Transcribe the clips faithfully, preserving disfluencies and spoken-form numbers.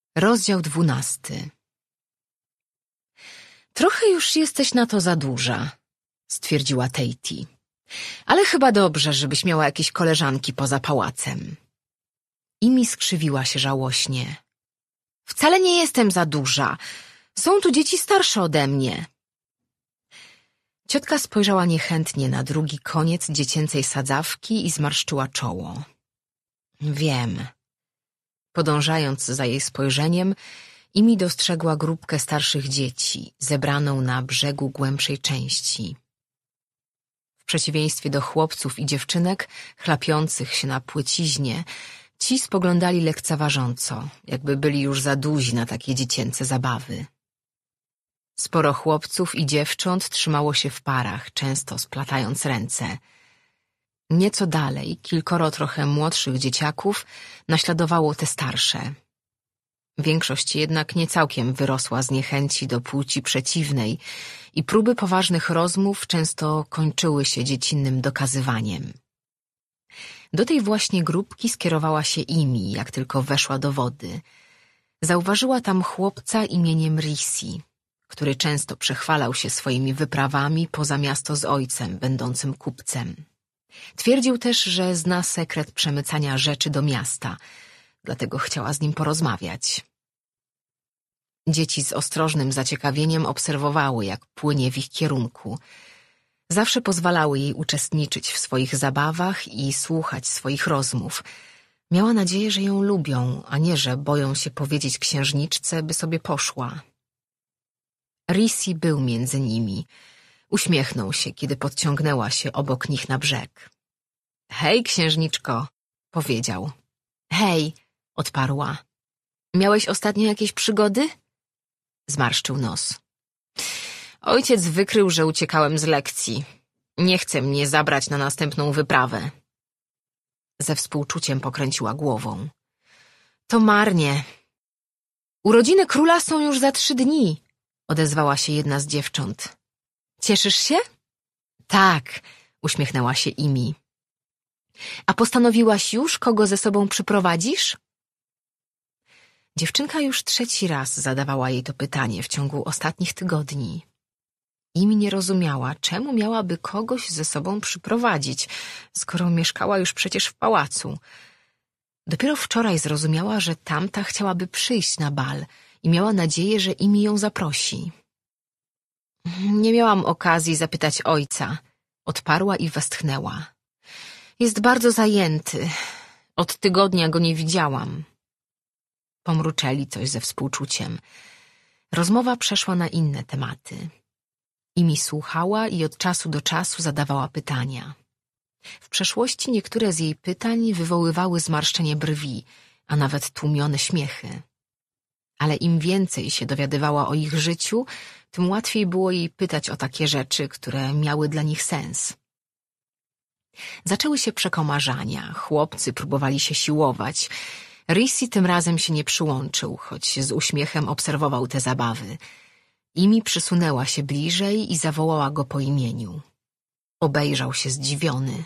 Rozdział dwunasty. Trochę już jesteś na to za duża, stwierdziła Tatey. Ale chyba dobrze, żebyś miała jakieś koleżanki poza pałacem. Imi skrzywiła się żałośnie. Wcale nie jestem za duża. Są tu dzieci starsze ode mnie. Ciotka spojrzała niechętnie na drugi koniec dziecięcej sadzawki i zmarszczyła czoło. Wiem. Podążając za jej spojrzeniem, Imi dostrzegła grupkę starszych dzieci, zebraną na brzegu głębszej części. W przeciwieństwie do chłopców i dziewczynek, chlapiących się na płyciźnie, ci spoglądali lekceważąco, jakby byli już za duzi na takie dziecięce zabawy. Sporo chłopców i dziewcząt trzymało się w parach, często splatając ręce. Nieco dalej kilkoro trochę młodszych dzieciaków naśladowało te starsze. Większość jednak nie całkiem wyrosła z niechęci do płci przeciwnej i próby poważnych rozmów często kończyły się dziecinnym dokazywaniem. Do tej właśnie grupki skierowała się Imi, jak tylko weszła do wody. Zauważyła tam chłopca imieniem Risi, który często przechwalał się swoimi wyprawami poza miasto z ojcem, będącym kupcem. Twierdził też, że zna sekret przemycania rzeczy do miasta, dlatego chciała z nim porozmawiać. Dzieci z ostrożnym zaciekawieniem obserwowały, jak płynie w ich kierunku. Zawsze pozwalały jej uczestniczyć w swoich zabawach i słuchać swoich rozmów. Miała nadzieję, że ją lubią, a nie, że boją się powiedzieć księżniczce, by sobie poszła. Risi był między nimi. Uśmiechnął się, kiedy podciągnęła się obok nich na brzeg. Hej, księżniczko, powiedział. Hej, odparła. Miałeś ostatnio jakieś przygody? Zmarszczył nos. Ojciec wykrył, że uciekałem z lekcji. Nie chce mnie zabrać na następną wyprawę. Ze współczuciem pokręciła głową. To marnie. Urodziny króla są już za trzy dni, odezwała się jedna z dziewcząt. Cieszysz się? Tak, uśmiechnęła się Imi. A postanowiłaś już, kogo ze sobą przyprowadzisz? Dziewczynka już trzeci raz zadawała jej to pytanie w ciągu ostatnich tygodni. Imi nie rozumiała, czemu miałaby kogoś ze sobą przyprowadzić, skoro mieszkała już przecież w pałacu. Dopiero wczoraj zrozumiała, że tamta chciałaby przyjść na bal i miała nadzieję, że Imi ją zaprosi. Nie miałam okazji zapytać ojca, odparła i westchnęła. Jest bardzo zajęty. Od tygodnia go nie widziałam. Pomruczeli coś ze współczuciem. Rozmowa przeszła na inne tematy. Imi słuchała i od czasu do czasu zadawała pytania. W przeszłości niektóre z jej pytań wywoływały zmarszczenie brwi, a nawet tłumione śmiechy. Ale im więcej się dowiadywała o ich życiu, tym łatwiej było jej pytać o takie rzeczy, które miały dla nich sens. Zaczęły się przekomarzania, chłopcy próbowali się siłować. Risi tym razem się nie przyłączył, choć z uśmiechem obserwował te zabawy. Imi przysunęła się bliżej i zawołała go po imieniu. Obejrzał się zdziwiony.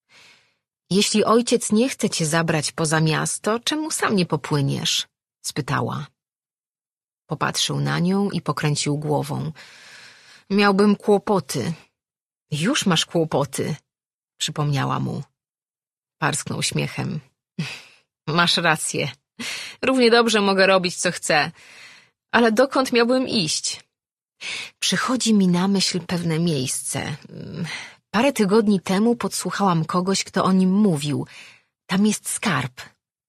Jeśli ojciec nie chce cię zabrać poza miasto, czemu sam nie popłyniesz? Spytała. Popatrzył na nią i pokręcił głową. Miałbym kłopoty. Już masz kłopoty, przypomniała mu. Parsknął śmiechem. Masz rację. Równie dobrze mogę robić, co chcę. Ale dokąd miałbym iść? Przychodzi mi na myśl pewne miejsce. Parę tygodni temu podsłuchałam kogoś, kto o nim mówił. Tam jest skarb.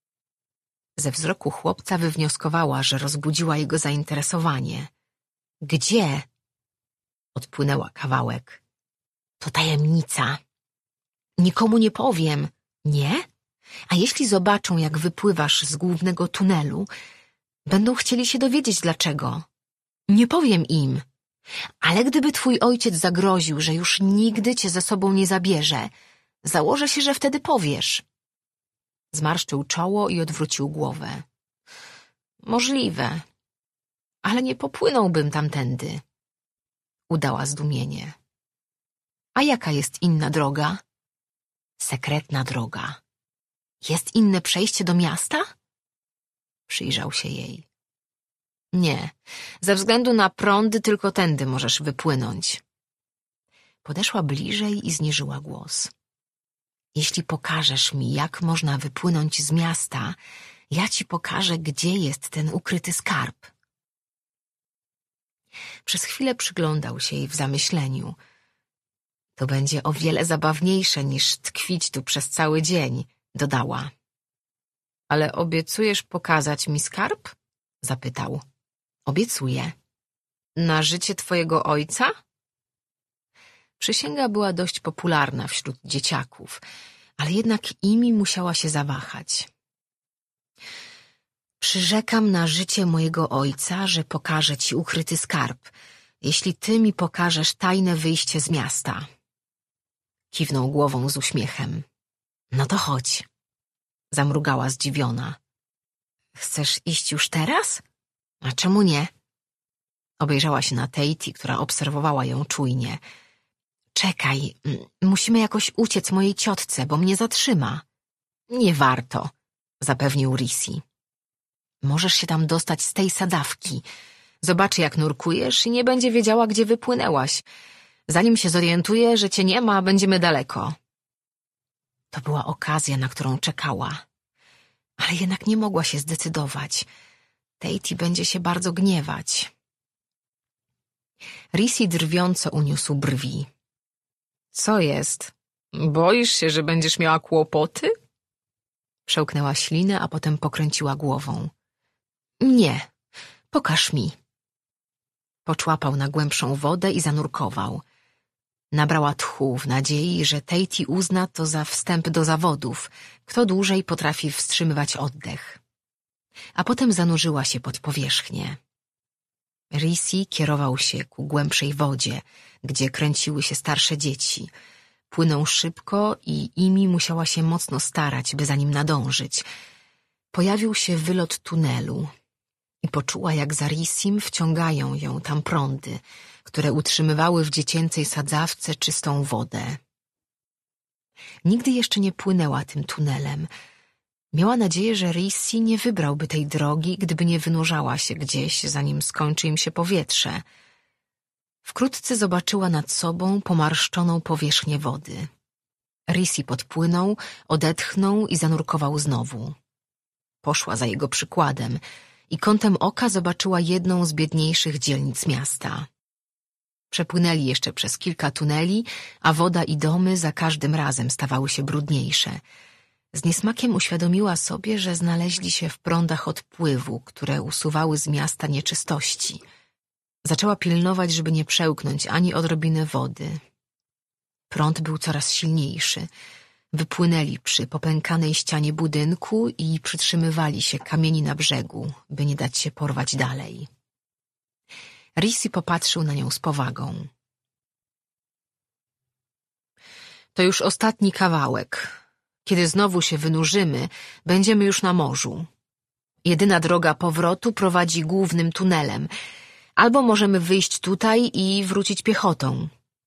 Ze wzroku chłopca wywnioskowała, że rozbudziła jego zainteresowanie. Gdzie? Odpłynęła kawałek. To tajemnica. Nikomu nie powiem. Nie? A jeśli zobaczą, jak wypływasz z głównego tunelu, będą chcieli się dowiedzieć dlaczego. Nie powiem im. Ale gdyby twój ojciec zagroził, że już nigdy cię ze sobą nie zabierze, założę się, że wtedy powiesz. Zmarszczył czoło i odwrócił głowę. Możliwe, ale nie popłynąłbym tamtędy. Udała zdumienie. A jaka jest inna droga? Sekretna droga. Jest inne przejście do miasta? Przyjrzał się jej. Nie, ze względu na prądy tylko tędy możesz wypłynąć. Podeszła bliżej i zniżyła głos. Jeśli pokażesz mi, jak można wypłynąć z miasta, ja ci pokażę, gdzie jest ten ukryty skarb. Przez chwilę przyglądał się jej w zamyśleniu. To będzie o wiele zabawniejsze niż tkwić tu przez cały dzień, dodała. Ale obiecujesz pokazać mi skarb? Zapytał. Obiecuję. Na życie twojego ojca? Przysięga była dość popularna wśród dzieciaków, ale jednak Imi musiała się zawahać. Przyrzekam na życie mojego ojca, że pokażę ci ukryty skarb, jeśli ty mi pokażesz tajne wyjście z miasta. Kiwnął głową z uśmiechem. No to chodź. Zamrugała zdziwiona. Chcesz iść już teraz? A czemu nie? Obejrzała się na Tatey, która obserwowała ją czujnie. Czekaj, musimy jakoś uciec mojej ciotce, bo mnie zatrzyma. Nie warto, zapewnił Risi. Możesz się tam dostać z tej sadzawki. Zobaczy, jak nurkujesz i nie będzie wiedziała, gdzie wypłynęłaś. Zanim się zorientuje, że cię nie ma, będziemy daleko. To była okazja, na którą czekała. Ale jednak nie mogła się zdecydować. Tatey będzie się bardzo gniewać. Risi drwiąco uniósł brwi. Co jest? Boisz się, że będziesz miała kłopoty? Przełknęła ślinę, a potem pokręciła głową. Nie, pokaż mi. Poczłapał na głębszą wodę i zanurkował. Nabrała tchu w nadziei, że Tatey uzna to za wstęp do zawodów, kto dłużej potrafi wstrzymywać oddech. A potem zanurzyła się pod powierzchnię. Risi kierował się ku głębszej wodzie, gdzie kręciły się starsze dzieci. Płynął szybko i Imi musiała się mocno starać, by za nim nadążyć. Pojawił się wylot tunelu i poczuła, jak za Risim wciągają ją tam prądy, które utrzymywały w dziecięcej sadzawce czystą wodę. Nigdy jeszcze nie płynęła tym tunelem. Miała nadzieję, że Risi nie wybrałby tej drogi, gdyby nie wynurzała się gdzieś, zanim skończy im się powietrze. Wkrótce zobaczyła nad sobą pomarszczoną powierzchnię wody. Risi podpłynął, odetchnął i zanurkował znowu. Poszła za jego przykładem i kątem oka zobaczyła jedną z biedniejszych dzielnic miasta. Przepłynęli jeszcze przez kilka tuneli, a woda i domy za każdym razem stawały się brudniejsze. Z niesmakiem uświadomiła sobie, że znaleźli się w prądach odpływu, które usuwały z miasta nieczystości. Zaczęła pilnować, żeby nie przełknąć ani odrobiny wody. Prąd był coraz silniejszy. Wypłynęli przy popękanej ścianie budynku i przytrzymywali się kamieni na brzegu, by nie dać się porwać dalej. Risi popatrzył na nią z powagą. To już ostatni kawałek. Kiedy znowu się wynurzymy, będziemy już na morzu. Jedyna droga powrotu prowadzi głównym tunelem. Albo możemy wyjść tutaj i wrócić piechotą.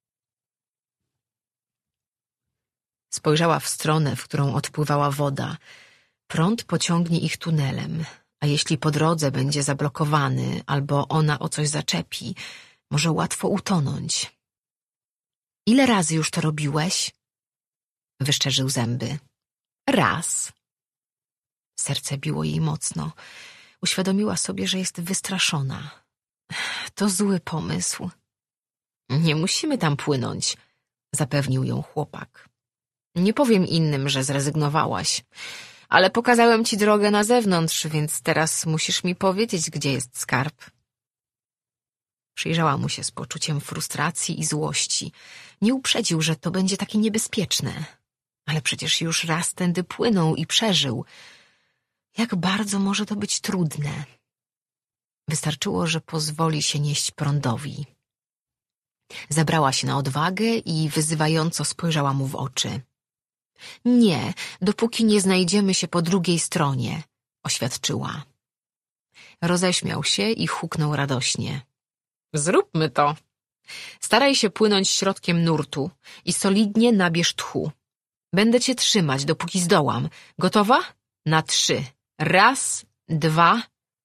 Spojrzała w stronę, w którą odpływała woda. Prąd pociągnie ich tunelem, a jeśli po drodze będzie zablokowany albo ona o coś zaczepi, może łatwo utonąć. Ile razy już to robiłeś? Wyszczerzył zęby. Raz. Serce biło jej mocno. Uświadomiła sobie, że jest wystraszona. To zły pomysł. Nie musimy tam płynąć, zapewnił ją chłopak. Nie powiem innym, że zrezygnowałaś, ale pokazałem ci drogę na zewnątrz, więc teraz musisz mi powiedzieć, gdzie jest skarb. Przyjrzała mu się z poczuciem frustracji i złości. Nie uprzedził, że to będzie takie niebezpieczne. Ale przecież już raz tędy płynął i przeżył. Jak bardzo może to być trudne. Wystarczyło, że pozwoli się nieść prądowi. Zebrała się na odwagę i wyzywająco spojrzała mu w oczy. Nie, dopóki nie znajdziemy się po drugiej stronie, oświadczyła. Roześmiał się i huknął radośnie. Zróbmy to. Staraj się płynąć środkiem nurtu i solidnie nabierz tchu. Będę cię trzymać, dopóki zdołam. Gotowa? Na trzy. Raz, dwa.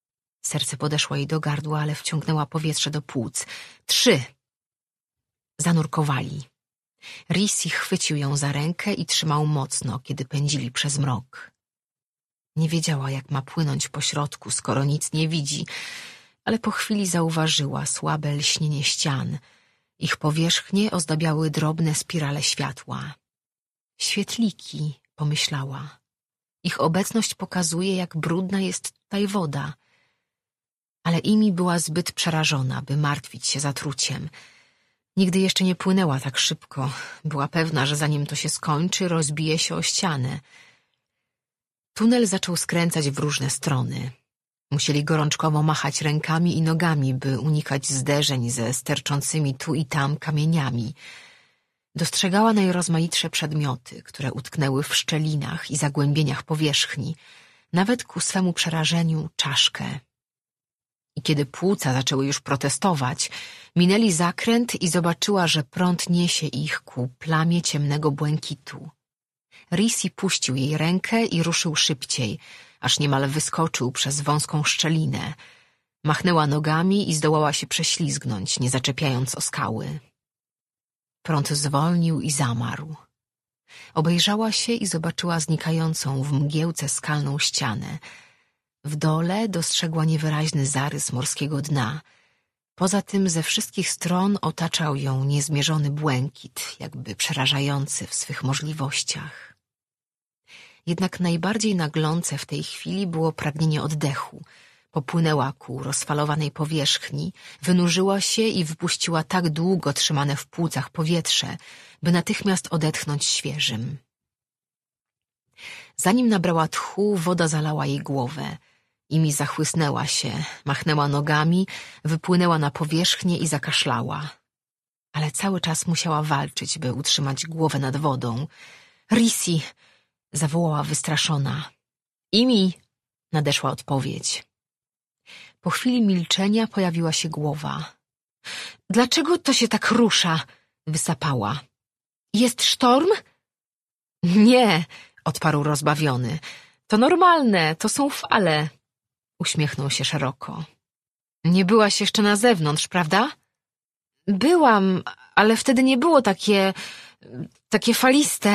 Serce podeszło jej do gardła, ale wciągnęła powietrze do płuc. Trzy! Zanurkowali. Risi chwycił ją za rękę i trzymał mocno, kiedy pędzili przez mrok. Nie wiedziała, jak ma płynąć po środku, skoro nic nie widzi, ale po chwili zauważyła słabe lśnienie ścian. Ich powierzchnie ozdabiały drobne spirale światła. Świetliki, pomyślała. Ich obecność pokazuje, jak brudna jest tutaj woda. Ale Imi była zbyt przerażona, by martwić się zatruciem. Nigdy jeszcze nie płynęła tak szybko. Była pewna, że zanim to się skończy, rozbije się o ścianę. Tunel zaczął skręcać w różne strony. Musieli gorączkowo machać rękami i nogami, by unikać zderzeń ze sterczącymi tu i tam kamieniami. Dostrzegała najrozmaitsze przedmioty, które utknęły w szczelinach i zagłębieniach powierzchni, nawet ku swemu przerażeniu czaszkę. I kiedy płuca zaczęły już protestować, minęli zakręt i zobaczyła, że prąd niesie ich ku plamie ciemnego błękitu. Risi puścił jej rękę i ruszył szybciej, aż niemal wyskoczył przez wąską szczelinę. Machnęła nogami i zdołała się prześlizgnąć, nie zaczepiając o skały. Prąd zwolnił i zamarł. Obejrzała się i zobaczyła znikającą w mgiełce skalną ścianę. W dole dostrzegła niewyraźny zarys morskiego dna. Poza tym ze wszystkich stron otaczał ją niezmierzony błękit, jakby przerażający w swych możliwościach. Jednak najbardziej naglące w tej chwili było pragnienie oddechu. Popłynęła ku rozfalowanej powierzchni, wynurzyła się i wypuściła tak długo trzymane w płucach powietrze, by natychmiast odetchnąć świeżym. Zanim nabrała tchu, woda zalała jej głowę. Imi zachłysnęła się, machnęła nogami, wypłynęła na powierzchnię i zakaszlała. Ale cały czas musiała walczyć, by utrzymać głowę nad wodą. Risi! Zawołała wystraszona. Imi! Nadeszła odpowiedź. Po chwili milczenia pojawiła się głowa. Dlaczego to się tak rusza? Wysapała. Jest sztorm? Nie, odparł rozbawiony. To normalne, to są fale. Uśmiechnął się szeroko. Nie byłaś jeszcze na zewnątrz, prawda? Byłam, ale wtedy nie było takie... takie faliste.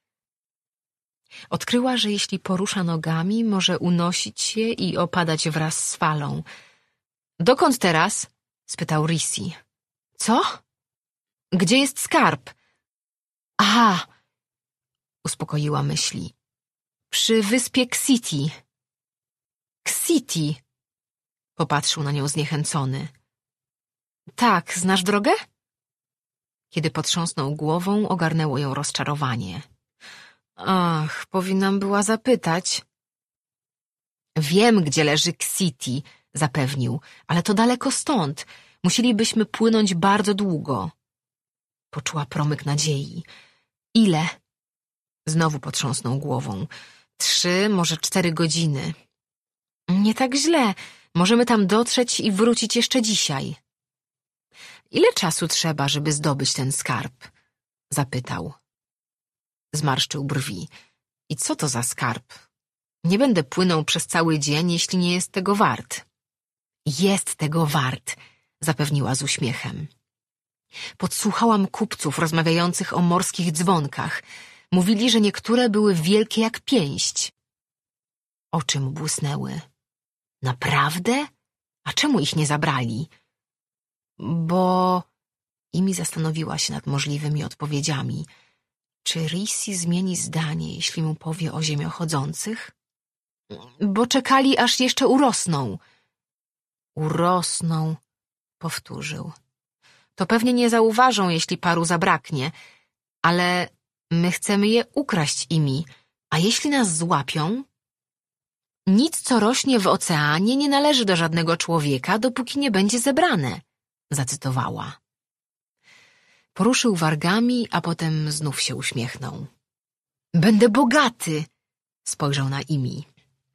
Odkryła, że jeśli porusza nogami, może unosić się i opadać wraz z falą. Dokąd teraz? Spytał Risi. Co? Gdzie jest skarb? Aha! Uspokoiła myśli. Przy wyspie Ksiti. Ksiti! Popatrzył na nią zniechęcony. Tak, znasz drogę? Kiedy potrząsnął głową, ogarnęło ją rozczarowanie. Ach, powinnam była zapytać. Wiem, gdzie leży Ksiti, zapewnił, ale to daleko stąd. Musielibyśmy płynąć bardzo długo. Poczuła promyk nadziei. Ile? Znowu potrząsnął głową. Trzy, może cztery godziny. Nie tak źle. Możemy tam dotrzeć i wrócić jeszcze dzisiaj. Ile czasu trzeba, żeby zdobyć ten skarb? Zapytał. Zmarszczył brwi. I co to za skarb? Nie będę płynął przez cały dzień, jeśli nie jest tego wart. Jest tego wart, zapewniła z uśmiechem. Podsłuchałam kupców rozmawiających o morskich dzwonkach. Mówili, że niektóre były wielkie jak pięść. Oczy mu błysnęły. Naprawdę? A czemu ich nie zabrali? Bo... Imi zastanowiła się nad możliwymi odpowiedziami. Czy Risi zmieni zdanie, jeśli mu powie o ziemiochodzących? Bo czekali, aż jeszcze urosną. Urosną, powtórzył. To pewnie nie zauważą, jeśli paru zabraknie, ale my chcemy je ukraść Imi, a jeśli nas złapią? Nic, co rośnie w oceanie, nie należy do żadnego człowieka, dopóki nie będzie zebrane, zacytowała. Poruszył wargami, a potem znów się uśmiechnął. Będę bogaty, spojrzał na Imi.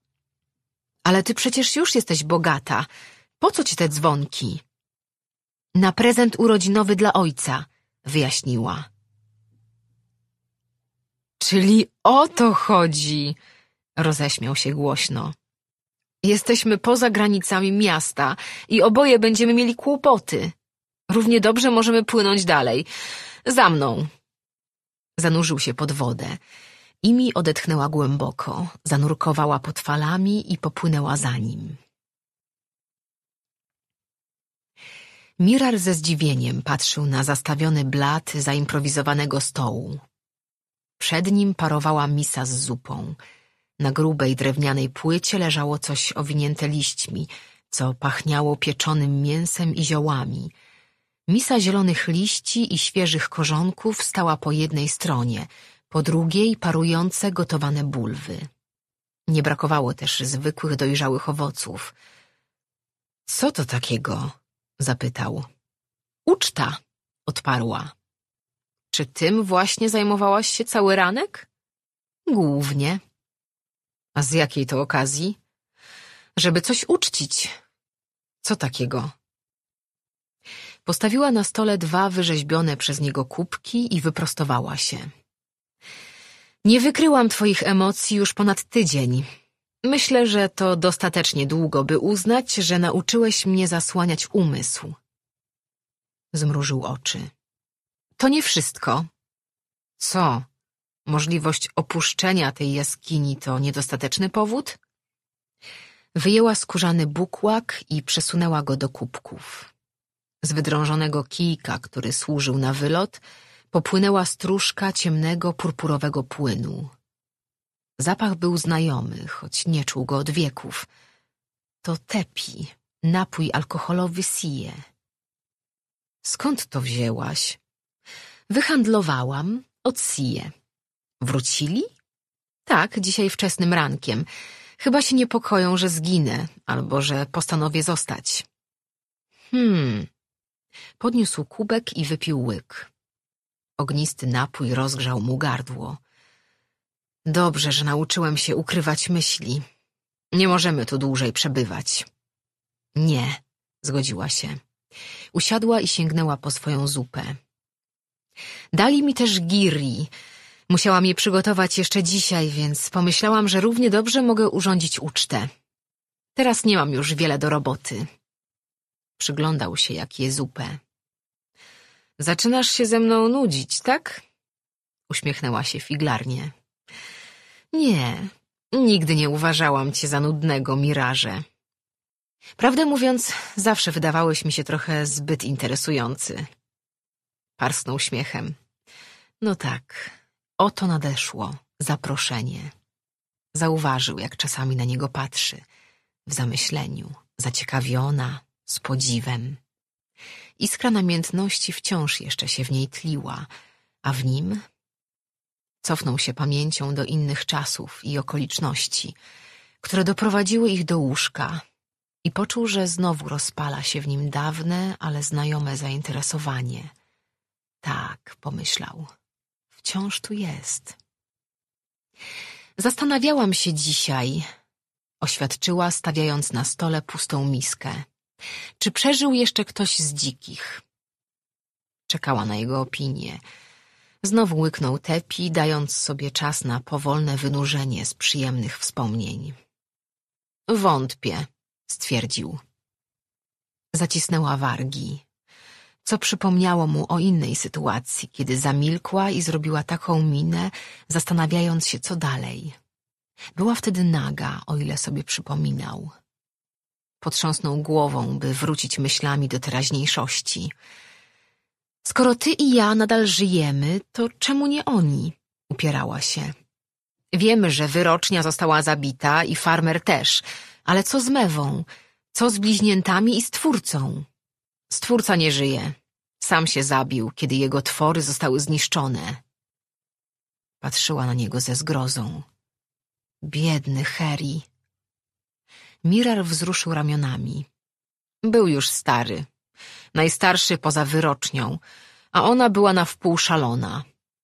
Ale ty przecież już jesteś bogata. Po co ci te dzwonki? Na prezent urodzinowy dla ojca, wyjaśniła. Czyli o to chodzi, roześmiał się głośno. Jesteśmy poza granicami miasta i oboje będziemy mieli kłopoty. Równie dobrze możemy płynąć dalej. Za mną. Zanurzył się pod wodę. Imi odetchnęła głęboko, zanurkowała pod falami i popłynęła za nim. Mirar ze zdziwieniem patrzył na zastawiony blat zaimprowizowanego stołu. Przed nim parowała misa z zupą. Na grubej drewnianej płycie leżało coś owinięte liśćmi, co pachniało pieczonym mięsem i ziołami. Misa zielonych liści i świeżych korzonków stała po jednej stronie, po drugiej parujące gotowane bulwy. Nie brakowało też zwykłych dojrzałych owoców. — Co to takiego? — zapytał. — Uczta — odparła. — Czy tym właśnie zajmowałaś się cały ranek? — Głównie. — A z jakiej to okazji? — Żeby coś uczcić. — Co takiego? Postawiła na stole dwa wyrzeźbione przez niego kubki i wyprostowała się. Nie wykryłam twoich emocji już ponad tydzień. Myślę, że to dostatecznie długo, by uznać, że nauczyłeś mnie zasłaniać umysł. Zmrużył oczy. To nie wszystko. Co? Możliwość opuszczenia tej jaskini to niedostateczny powód? Wyjęła skórzany bukłak i przesunęła go do kubków. Z wydrążonego kijka, który służył na wylot, popłynęła stróżka ciemnego, purpurowego płynu. Zapach był znajomy, choć nie czuł go od wieków. To tepi, napój alkoholowy Sije. Skąd to wzięłaś? Wyhandlowałam od Sije. Wrócili? Tak, dzisiaj wczesnym rankiem. Chyba się niepokoją, że zginę, albo że postanowię zostać. Hmm... Podniósł kubek i wypił łyk. Ognisty napój rozgrzał mu gardło. Dobrze, że nauczyłem się ukrywać myśli. Nie możemy tu dłużej przebywać. Nie, zgodziła się. Usiadła i sięgnęła po swoją zupę. Dali mi też giri. Musiałam je przygotować jeszcze dzisiaj, więc pomyślałam, że równie dobrze mogę urządzić ucztę. Teraz nie mam już wiele do roboty. Przyglądał się, jak je zupę. Zaczynasz się ze mną nudzić, tak? Uśmiechnęła się figlarnie. Nie, nigdy nie uważałam cię za nudnego, Mirarze. Prawdę mówiąc, zawsze wydawałeś mi się trochę zbyt interesujący. Parsknął śmiechem. No tak, oto nadeszło zaproszenie. Zauważył, jak czasami na niego patrzy, w zamyśleniu, zaciekawiona, z podziwem. Iskra namiętności wciąż jeszcze się w niej tliła, a w nim cofnął się pamięcią do innych czasów i okoliczności, które doprowadziły ich do łóżka i poczuł, że znowu rozpala się w nim dawne, ale znajome zainteresowanie. Tak, pomyślał, wciąż tu jest. Zastanawiałam się dzisiaj, oświadczyła, stawiając na stole pustą miskę. Czy przeżył jeszcze ktoś z dzikich? Czekała na jego opinię. Znowu łyknął tepi, dając sobie czas na powolne wynurzenie z przyjemnych wspomnień. Wątpię, stwierdził. Zacisnęła wargi, co przypomniało mu o innej sytuacji, kiedy zamilkła i zrobiła taką minę, zastanawiając się, co dalej. Była wtedy naga, o ile sobie przypominał. Potrząsnął głową, by wrócić myślami do teraźniejszości. Skoro ty i ja nadal żyjemy, to czemu nie oni? Upierała się. Wiemy, że wyrocznia została zabita i farmer też, ale co z Mewą? Co z bliźniętami i stwórcą? Stwórca nie żyje. Sam się zabił, kiedy jego twory zostały zniszczone. Patrzyła na niego ze zgrozą. Biedny Heri. Mirar wzruszył ramionami. Był już stary. Najstarszy poza wyrocznią, a ona była na wpół szalona.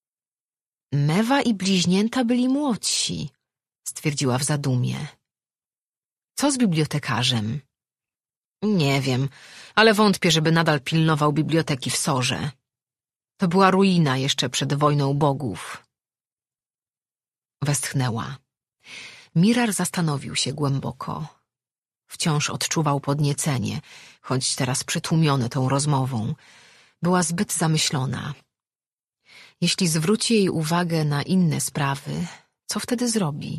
Mewa i bliźnięta byli młodsi, stwierdziła w zadumie. Co z bibliotekarzem? Nie wiem, ale wątpię, żeby nadal pilnował biblioteki w Sorze. To była ruina jeszcze przed wojną bogów. Westchnęła. Mirar zastanowił się głęboko. Wciąż odczuwał podniecenie, choć teraz przytłumiony tą rozmową. Była zbyt zamyślona. Jeśli zwróci jej uwagę na inne sprawy, co wtedy zrobi?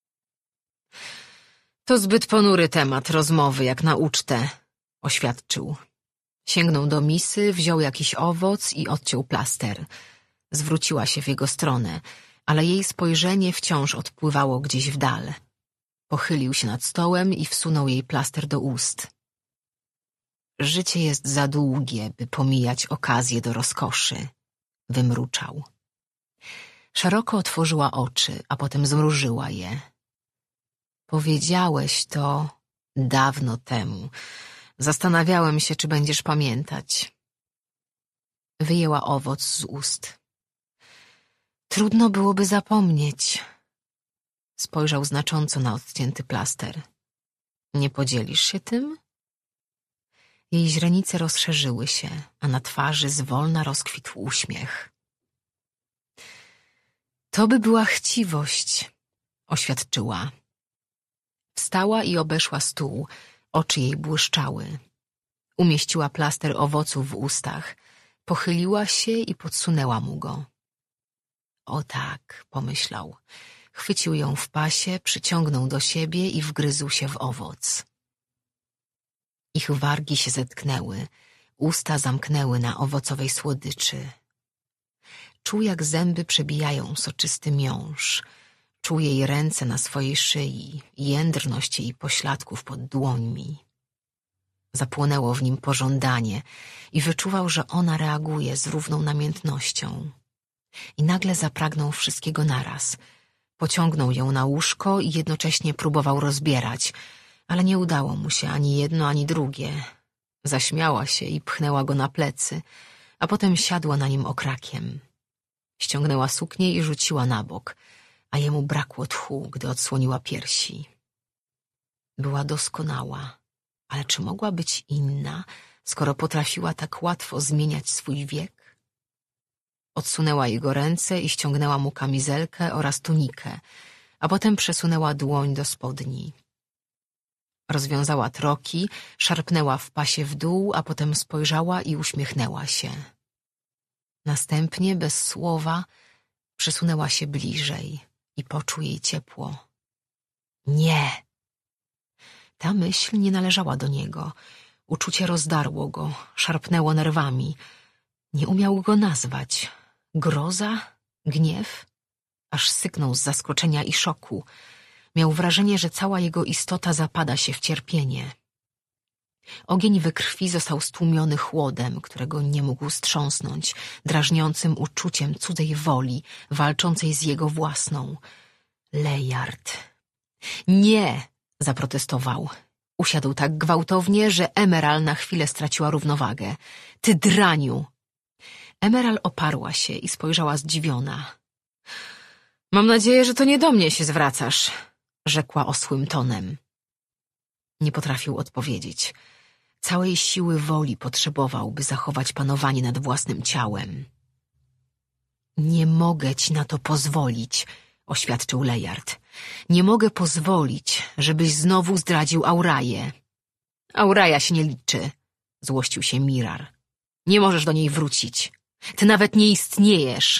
To zbyt ponury temat rozmowy, jak na ucztę, oświadczył. Sięgnął do misy, wziął jakiś owoc i odciął plaster. Zwróciła się w jego stronę, ale jej spojrzenie wciąż odpływało gdzieś w dal. Pochylił się nad stołem i wsunął jej plaster do ust. Życie jest za długie, by pomijać okazję do rozkoszy, wymruczał. Szeroko otworzyła oczy, a potem zmrużyła je. Powiedziałeś to dawno temu. Zastanawiałem się, czy będziesz pamiętać. Wyjęła owoc z ust. Trudno byłoby zapomnieć. Spojrzał znacząco na odcięty plaster. Nie podzielisz się tym? Jej źrenice rozszerzyły się, a na twarzy zwolna rozkwitł uśmiech. To by była chciwość, oświadczyła. Wstała i obeszła stół, oczy jej błyszczały. Umieściła plaster owoców w ustach, pochyliła się i podsunęła mu go. O tak, pomyślał. Chwycił ją w pasie, przyciągnął do siebie i wgryzł się w owoc. Ich wargi się zetknęły, usta zamknęły na owocowej słodyczy. Czuł, jak zęby przebijają soczysty miąższ. Czuł jej ręce na swojej szyi, jędrność jej pośladków pod dłońmi. Zapłonęło w nim pożądanie i wyczuwał, że ona reaguje z równą namiętnością. I nagle zapragnął wszystkiego naraz. Pociągnął ją na łóżko i jednocześnie próbował rozbierać, ale nie udało mu się ani jedno, ani drugie. Zaśmiała się i pchnęła go na plecy, a potem siadła na nim okrakiem. Ściągnęła suknię i rzuciła na bok, a jemu brakło tchu, gdy odsłoniła piersi. Była doskonała, ale czy mogła być inna, skoro potrafiła tak łatwo zmieniać swój wiek? Odsunęła jego ręce i ściągnęła mu kamizelkę oraz tunikę, a potem przesunęła dłoń do spodni. Rozwiązała troki, szarpnęła w pasie w dół, a potem spojrzała i uśmiechnęła się. Następnie, bez słowa, przesunęła się bliżej i poczuł jej ciepło. Nie! Ta myśl nie należała do niego. Uczucie rozdarło go, szarpnęło nerwami. Nie umiał go nazwać. Groza? Gniew? Aż syknął z zaskoczenia i szoku. Miał wrażenie, że cała jego istota zapada się w cierpienie. Ogień we krwi został stłumiony chłodem, którego nie mógł strząsnąć, drażniącym uczuciem cudzej woli, walczącej z jego własną. Lejard. Nie! Zaprotestował. Usiadł tak gwałtownie, że Emerald na chwilę straciła równowagę. Ty draniu! Emerald oparła się i spojrzała zdziwiona. Mam nadzieję, że to nie do mnie się zwracasz, rzekła osłym tonem. Nie potrafił odpowiedzieć. Całej siły woli potrzebował, by zachować panowanie nad własnym ciałem. Nie mogę ci na to pozwolić, oświadczył Lejard. Nie mogę pozwolić, żebyś znowu zdradził Auraję. Auraja się nie liczy, złościł się Mirar. Nie możesz do niej wrócić. Ty nawet nie istniejesz.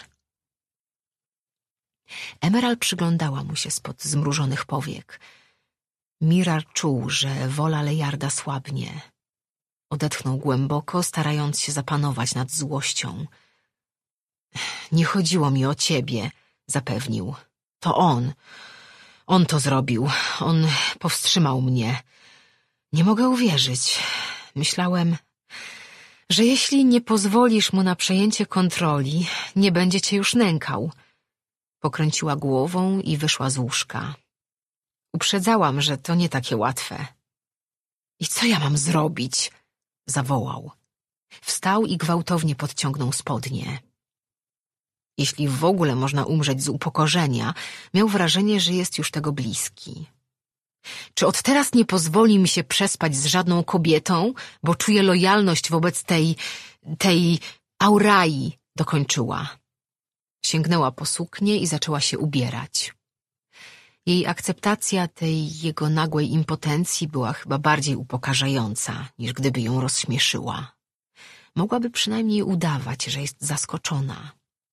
Emerald przyglądała mu się spod zmrużonych powiek. Mirar czuł, że wola Lejarda słabnie. Odetchnął głęboko, starając się zapanować nad złością. Nie chodziło mi o ciebie, zapewnił. To on. On to zrobił. On powstrzymał mnie. Nie mogę uwierzyć. Myślałem, że jeśli nie pozwolisz mu na przejęcie kontroli, nie będzie cię już nękał. Pokręciła głową i wyszła z łóżka. Uprzedzałam, że to nie takie łatwe. I co ja mam zrobić? Zawołał. Wstał i gwałtownie podciągnął spodnie. Jeśli w ogóle można umrzeć z upokorzenia, miał wrażenie, że jest już tego bliski. Czy od teraz nie pozwoli mi się przespać z żadną kobietą, bo czuję lojalność wobec tej, tej Aurai, dokończyła. Sięgnęła po suknię i zaczęła się ubierać. Jej akceptacja tej jego nagłej impotencji była chyba bardziej upokarzająca, niż gdyby ją rozśmieszyła. Mogłaby przynajmniej udawać, że jest zaskoczona.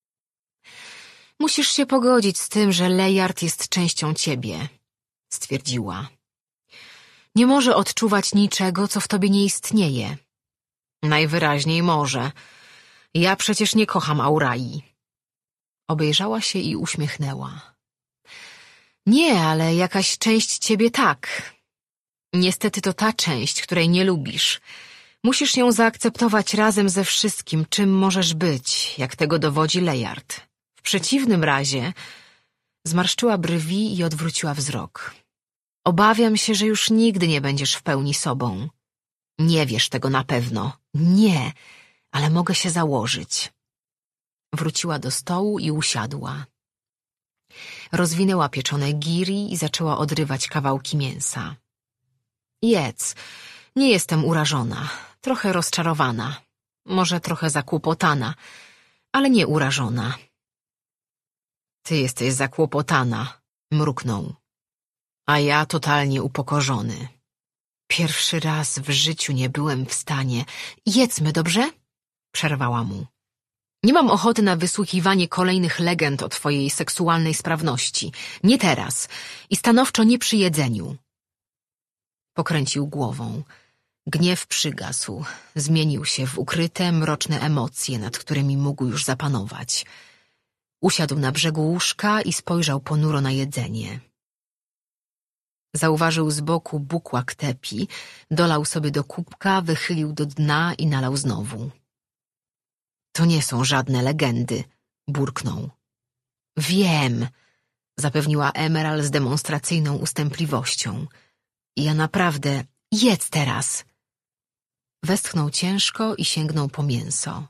Musisz się pogodzić z tym, że Lejard jest częścią ciebie, stwierdziła. Nie może odczuwać niczego, co w tobie nie istnieje. Najwyraźniej może. Ja przecież nie kocham Aurai. Obejrzała się i uśmiechnęła. Nie, ale jakaś część ciebie tak. Niestety to ta część, której nie lubisz. Musisz ją zaakceptować razem ze wszystkim, czym możesz być, jak tego dowodzi Lejard. W przeciwnym razie zmarszczyła brwi i odwróciła wzrok. Obawiam się, że już nigdy nie będziesz w pełni sobą. Nie wiesz tego na pewno. Nie, ale mogę się założyć. Wróciła do stołu i usiadła. Rozwinęła pieczone giri i zaczęła odrywać kawałki mięsa. Jedz. Nie jestem urażona. Trochę rozczarowana. Może trochę zakłopotana, ale nie urażona. Ty jesteś zakłopotana, mruknął. A ja totalnie upokorzony. Pierwszy raz w życiu nie byłem w stanie. Jedzmy, dobrze? Przerwała mu. Nie mam ochoty na wysłuchiwanie kolejnych legend o twojej seksualnej sprawności. Nie teraz. I stanowczo nie przy jedzeniu. Pokręcił głową. Gniew przygasł. Zmienił się w ukryte, mroczne emocje, nad którymi mógł już zapanować. Usiadł na brzegu łóżka i spojrzał ponuro na jedzenie. Zauważył z boku bukłak tepi, dolał sobie do kubka, wychylił do dna i nalał znowu. To nie są żadne legendy, burknął. Wiem, zapewniła Emerald z demonstracyjną ustępliwością. Ja naprawdę, jedz teraz. Westchnął ciężko i sięgnął po mięso.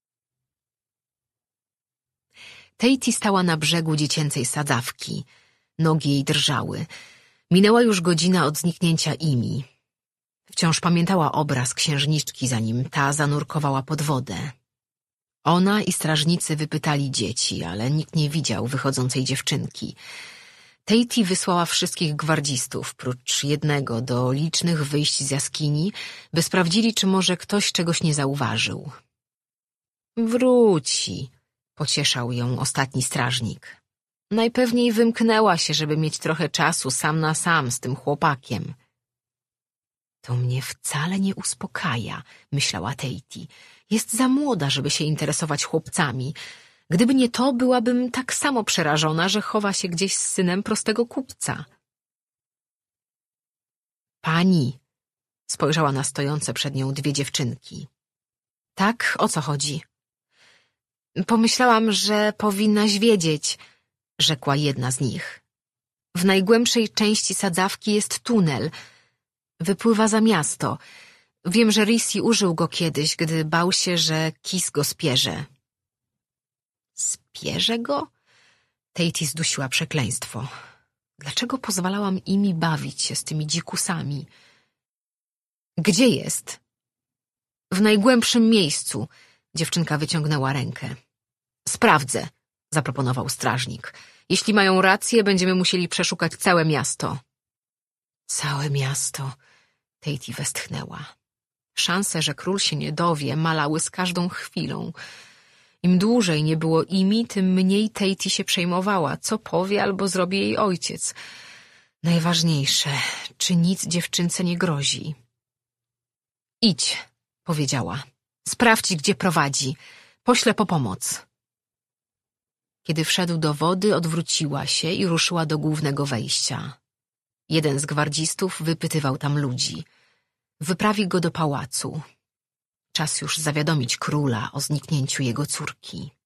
Tatey stała na brzegu dziecięcej sadzawki. Nogi jej drżały. Minęła już godzina od zniknięcia Imi. Wciąż pamiętała obraz księżniczki, zanim ta zanurkowała pod wodę. Ona i strażnicy wypytali dzieci, ale nikt nie widział wychodzącej dziewczynki. Tatey wysłała wszystkich gwardzistów, prócz jednego, do licznych wyjść z jaskini, by sprawdzili, czy może ktoś czegoś nie zauważył. Wróci, pocieszał ją ostatni strażnik. Najpewniej wymknęła się, żeby mieć trochę czasu sam na sam z tym chłopakiem. To mnie wcale nie uspokaja, myślała Tatey. Jest za młoda, żeby się interesować chłopcami. Gdyby nie to, byłabym tak samo przerażona, że chowa się gdzieś z synem prostego kupca. Pani, spojrzała na stojące przed nią dwie dziewczynki. Tak, o co chodzi? Pomyślałam, że powinnaś wiedzieć, rzekła jedna z nich. W najgłębszej części sadzawki jest tunel. Wypływa za miasto. Wiem, że Risi użył go kiedyś, gdy bał się, że Kis go spierze. Spierze go? Tatey zdusiła przekleństwo. Dlaczego pozwalałam Imi bawić się z tymi dzikusami? Gdzie jest? W najgłębszym miejscu. Dziewczynka wyciągnęła rękę. Sprawdzę, zaproponował strażnik. Jeśli mają rację, będziemy musieli przeszukać całe miasto. Całe miasto, Tatey westchnęła. Szanse, że król się nie dowie, malały z każdą chwilą. Im dłużej nie było Imi, tym mniej Tatey się przejmowała, co powie albo zrobi jej ojciec. Najważniejsze, czy nic dziewczynce nie grozi. Idź, powiedziała. Sprawdź, gdzie prowadzi. Poślę po pomoc. Kiedy wszedł do wody, odwróciła się i ruszyła do głównego wejścia. Jeden z gwardzistów wypytywał tam ludzi. Wyprawi go do pałacu. Czas już zawiadomić króla o zniknięciu jego córki.